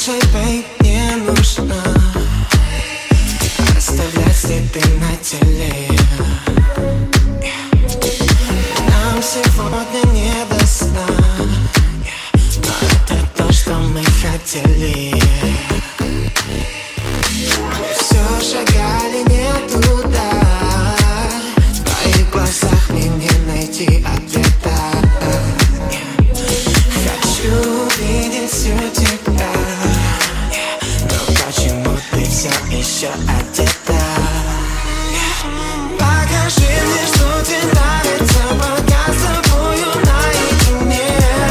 Слушай, бейб, не нужно оставлять следы на теле. Нам сегодня не до сна, но это то, что мы хотели. Мы все шагали не туда, в твоих глазах мне не найти ответа. Хочу видеть всю тебя, но почему ты все еще одета? Покажи мне, что тебе нравится, пока с тобою наедине.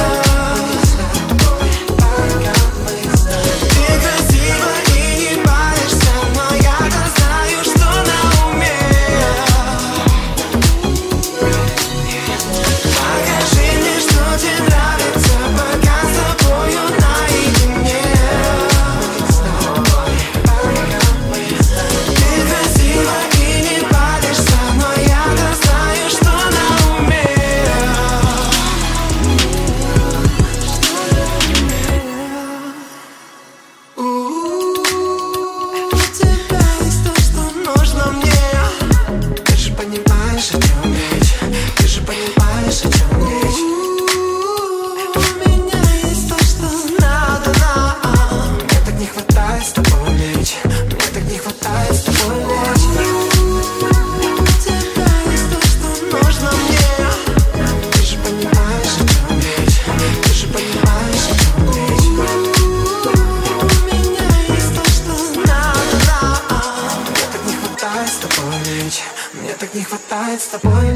Ты красива и не паришься, но я-то знаю, что на уме. Покажи мне, что тебе нравится, пока с тобою наедине. Ты красива и не паришься, но я-то знаю, что на уме. У тебя есть то, что нужно мне. Ты же понимаешь, о чем речь. Ты же понимаешь, о чем речь. У меня есть то, что надо нам. Мне так не хватает с тобой лечь. Мне так не хватает с тобой лечь. У тебя есть то, что нужно мне. Ты же понимаешь, о чем речь. Ты же понимаешь, о чем речь. У меня есть то, что надо нам. Мне так не хватает с тобой лечь. Мне так не хватает с тобой лечь.